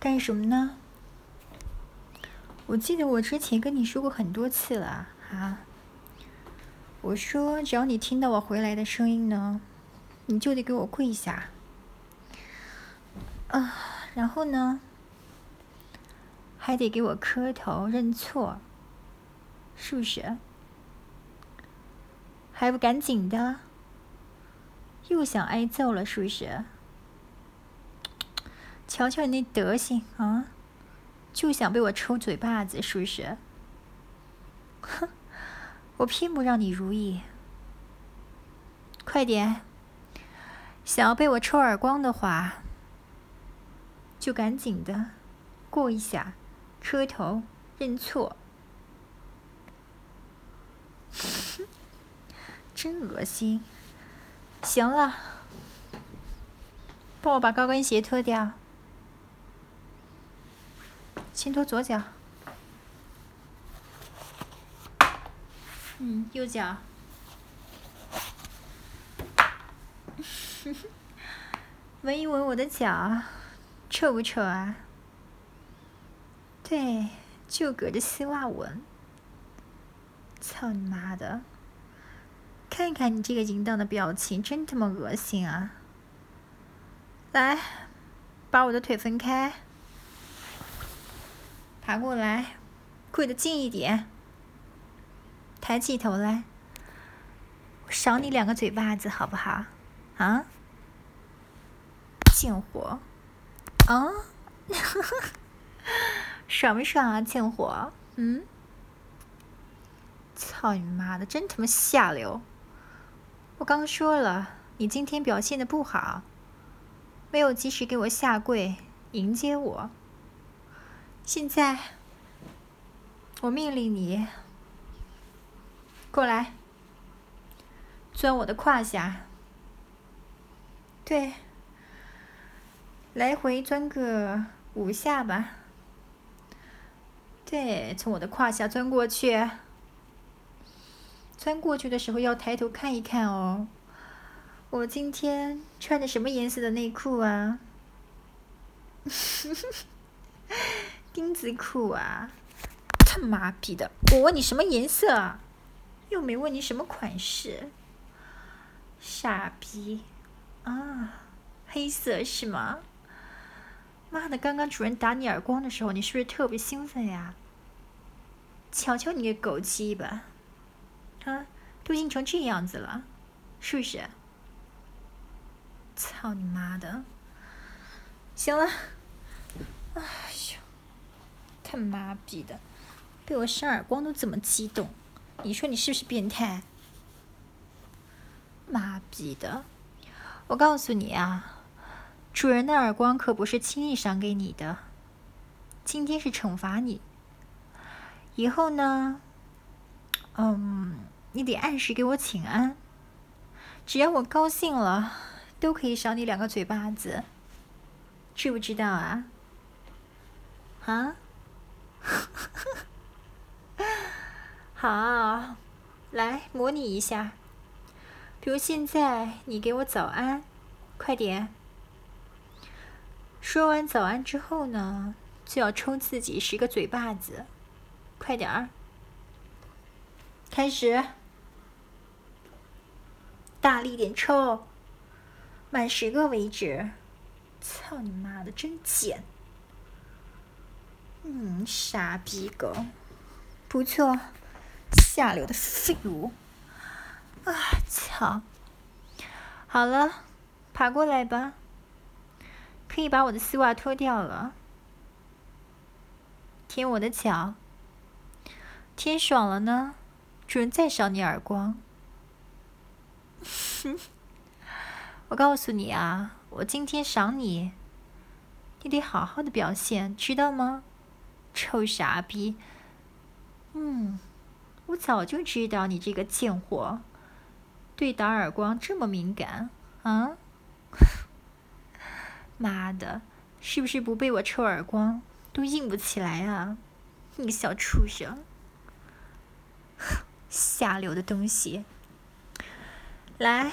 干什么呢？我记得我之前跟你说过很多次了啊。我说只要你听到我回来的声音呢，你就得给我跪下。然后呢，还得给我磕头认错，是不是？还不赶紧的？又想挨揍了是不是？瞧瞧你那德行啊，就想被我抽嘴巴子是不是？哼，我偏不让你如意。快点，想要被我抽耳光的话，就赶紧的过一下，磕头认错。真恶心。行了，帮我把高跟鞋脱掉，先脱左脚。右脚。闻一闻我的脚，臭不臭啊？对，就隔着丝袜闻。操你妈的！看看你这个淫荡的表情，真他妈恶心啊！来，把我的腿分开，爬过来，跪得近一点，抬起头来，我赏你2个嘴巴子好不好？啊？贱货！啊？爽不爽啊，贱货？操你妈的，真他妈下流！我刚说了，你今天表现的不好，没有及时给我下跪迎接我。现在，我命令你过来，钻我的胯下。对，来回钻个5下吧。对，从我的胯下钻过去。钻过去的时候要抬头看一看哦。我今天穿的什么颜色的内裤啊？钉子裤啊！他妈逼的！我问你什么颜色啊？又没问你什么款式。傻逼！啊，黑色是吗？妈的，刚刚主人打你耳光的时候，你是不是特别兴奋呀？瞧瞧你个狗鸡巴！啊，都硬成这样子了，是不是？操你妈的！行了，哎呦，他妈逼的，被我扇耳光都这么激动，你说你是不是变态？妈逼的！我告诉你啊，主人的耳光可不是轻易赏给你的，今天是惩罚你。以后呢，你得按时给我请安，只要我高兴了，都可以赏你2个嘴巴子，知不知道啊？啊？好，来模拟一下。比如现在你给我早安，快点。说完早安之后呢，就要抽自己10个嘴巴子，快点儿。开始，大力点抽，满10个为止。操你妈的，真贱！傻逼狗，不错，下流的废物！啊，操！好了，爬过来吧，可以把我的丝袜脱掉了。舔我的脚，舔爽了呢，主人再赏你耳光。我告诉你啊，我今天赏你，你得好好的表现，知道吗？臭傻逼！我早就知道你这个贱货，对打耳光这么敏感啊！妈的，是不是不被我抽耳光都硬不起来啊？你个小畜生，下流的东西！来，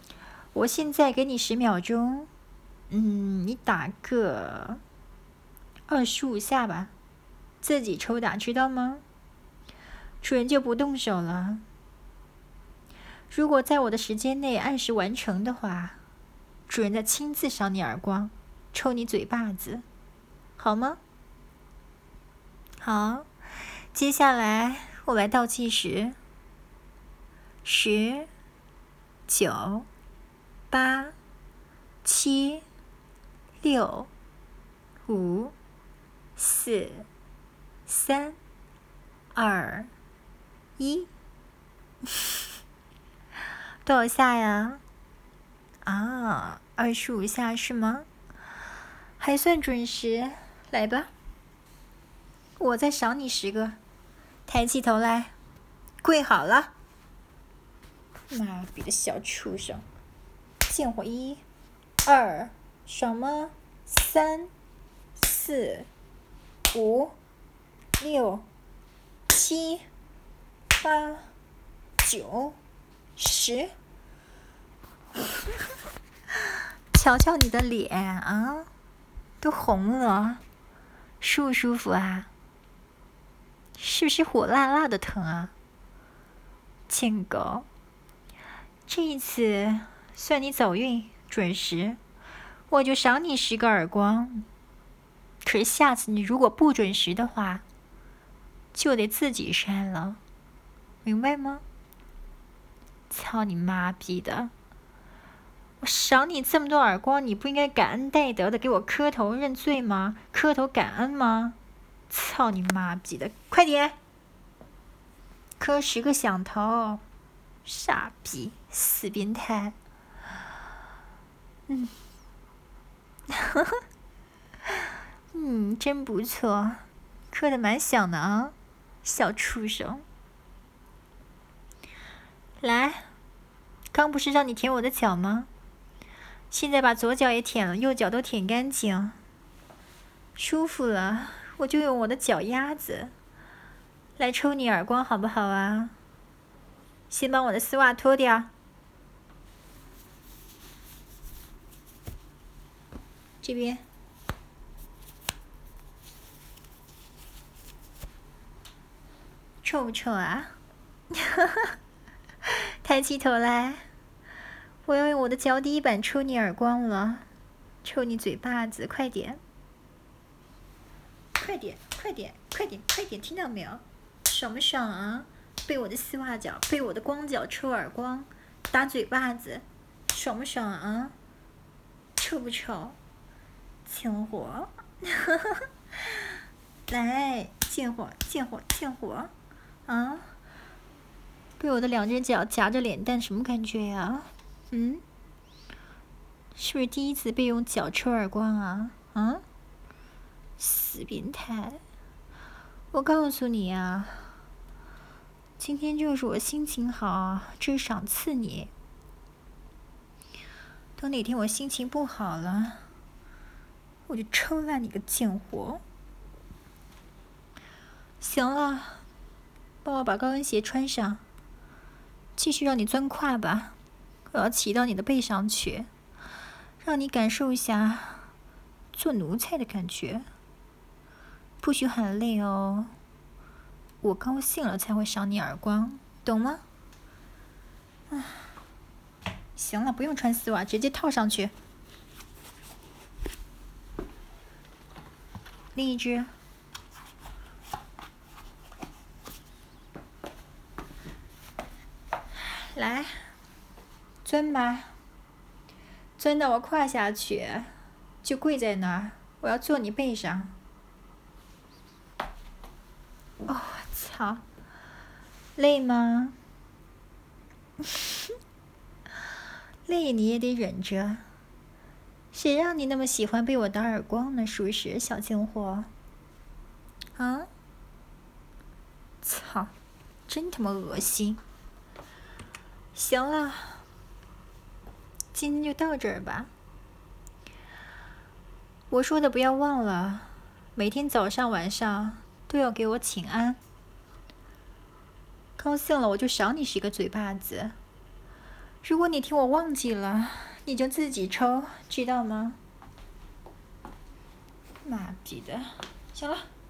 我现在给你10秒钟，你打个 25下吧，自己抽打，知道吗？主人就不动手了。如果在我的时间内按时完成的话，主人再亲自赏你耳光，抽你嘴巴子，好吗？好，接下来我来倒计时，10、9、8、7、6、5、4、3、2、1。多少下呀？25下是吗？还算准时，来吧，我再赏你10个。抬起头来，跪好了。妈逼的小畜生！见火！1、2，爽吗？3、4、5、6、7、8、9、10。瞧瞧你的脸啊，都红了，舒不舒服啊？是不是火辣辣的疼啊？贱狗，这一次算你走运，准时，我就赏你10个耳光。可是下次你如果不准时的话，就得自己扇了，明白吗？操你妈逼的！我赏你这么多耳光，你不应该感恩戴德的给我磕头认罪吗？磕头感恩吗？操你妈逼的！快点，磕10个响头！傻逼，死变态！真不错，磕得蛮响的啊，小畜生！来，刚不是让你舔我的脚吗？现在把左脚也舔了，右脚都舔干净，舒服了，我就用我的脚丫子来抽你耳光，好不好啊？先把我的丝袜脱掉，这边。臭不臭啊？抬起头来，我要用我的脚底板抽你耳光了，抽你嘴巴子，快点！快点，快点，快点，快点，听到没有？爽不爽啊？被我的丝袜脚，被我的光脚抽耳光，打嘴巴子，爽不爽啊？臭不臭？贱货！来，贱货，贱货，贱货！啊！被我的2只脚夹着脸蛋，什么感觉呀？是不是第一次被用脚抽耳光啊？死变态！我告诉你啊，今天就是我心情好，这是赏赐你。等哪天我心情不好了，我就抽烂你个贱货！行了，帮我把高跟鞋穿上，继续让你钻胯吧。我要骑到你的背上去，让你感受一下做奴才的感觉。不许喊累哦，我高兴了才会赏你耳光，懂吗？行了，不用穿丝袜，直接套上去。另一只。来，钻吧，钻到我胯下去，就跪在那儿，我要坐你背上。哦，操，累吗？累你也得忍着，谁让你那么喜欢被我打耳光呢？是不是，小贱货？啊！操，真他妈恶心！行了，今天就到这儿吧。我说的不要忘了，每天早上晚上都要给我请安。高兴了我就赏你10个嘴巴子，如果哪天我忘记了，你就自己抽，知道吗？ 妈逼的，行了。